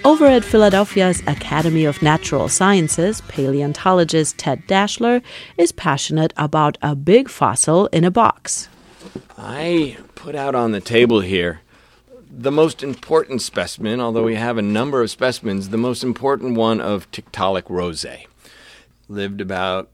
Over at Philadelphia's Academy of Natural Sciences, paleontologist Ted Daschler is passionate about a big fossil in a box. I put out on the table here the most important specimen, although we have a number of specimens, the most important one of Tiktaalik rosae. Lived about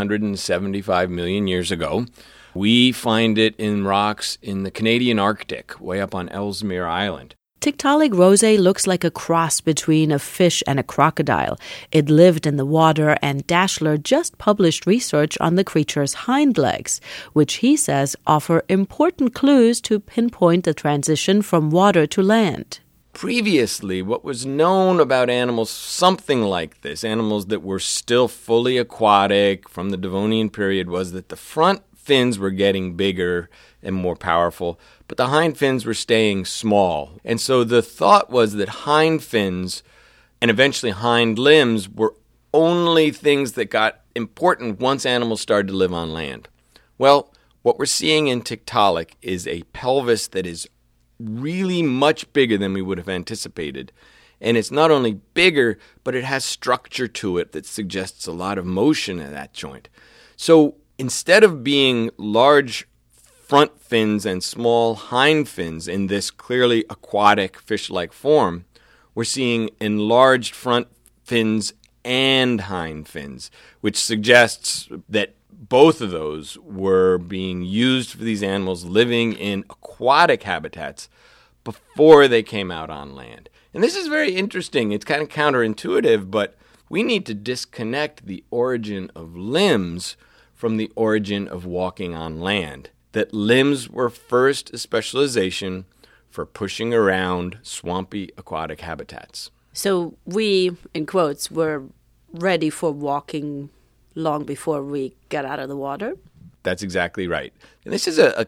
375 million years ago. We find it in rocks in the Canadian Arctic, way up on Ellesmere Island. Tiktaalik rosae looks like a cross between a fish and a crocodile. It lived in the water, and Daschler just published research on the creature's hind legs, which he says offer important clues to pinpoint the transition from water to land. Previously, what was known about animals something like this, animals that were still fully aquatic from the Devonian period, was that the front fins were getting bigger and more powerful, but the hind fins were staying small. And so the thought was that hind fins and eventually hind limbs were only things that got important once animals started to live on land. Well, what we're seeing in Tiktaalik is a pelvis that is really much bigger than we would have anticipated. And it's not only bigger, but it has structure to it that suggests a lot of motion in that joint. So instead of being large front fins and small hind fins in this clearly aquatic fish-like form, we're seeing enlarged front fins and hind fins, which suggests that both of those were being used for these animals living in aquatic habitats before they came out on land. And this is very interesting. It's kind of counterintuitive, but we need to disconnect the origin of limbs from the origin of walking on land. That limbs were first a specialization for pushing around swampy aquatic habitats. So we, in quotes, were ready for walking long before we got out of the water? That's exactly right. And this is a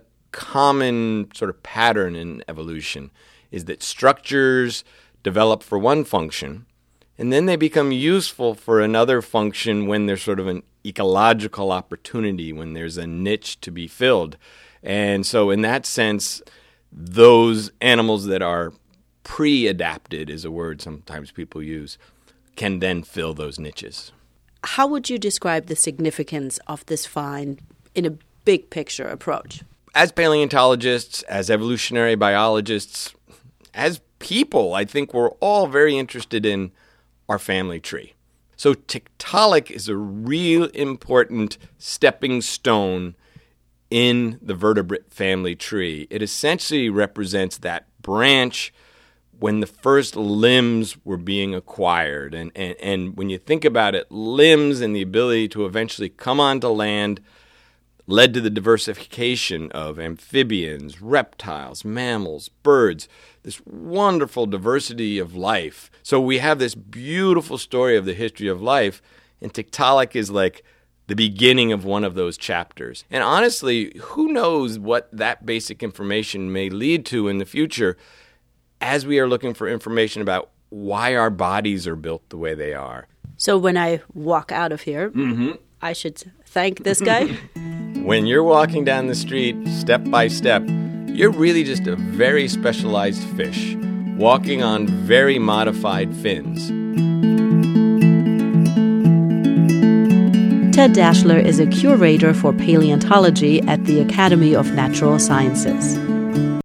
common sort of pattern in evolution, is that structures develop for one function, and then they become useful for another function when there's sort of an ecological opportunity, when there's a niche to be filled. And so in that sense, those animals that are pre-adapted, is a word sometimes people use, can then fill those niches. How would you describe the significance of this find in a big picture approach? As paleontologists, as evolutionary biologists, as people, I think we're all very interested in our family tree. So Tiktaalik is a real important stepping stone in the vertebrate family tree. It essentially represents that branch when the first limbs were being acquired. And when you think about it, limbs and the ability to eventually come onto land led to the diversification of amphibians, reptiles, mammals, birds, this wonderful diversity of life. So we have this beautiful story of the history of life, and Tiktaalik is like the beginning of one of those chapters. And honestly, who knows what that basic information may lead to in the future as we are looking for information about why our bodies are built the way they are. So when I walk out of here, I should thank this guy? When you're walking down the street, step by step, you're really just a very specialized fish, walking on very modified fins. Ted Daschler is a curator for paleontology at the Academy of Natural Sciences.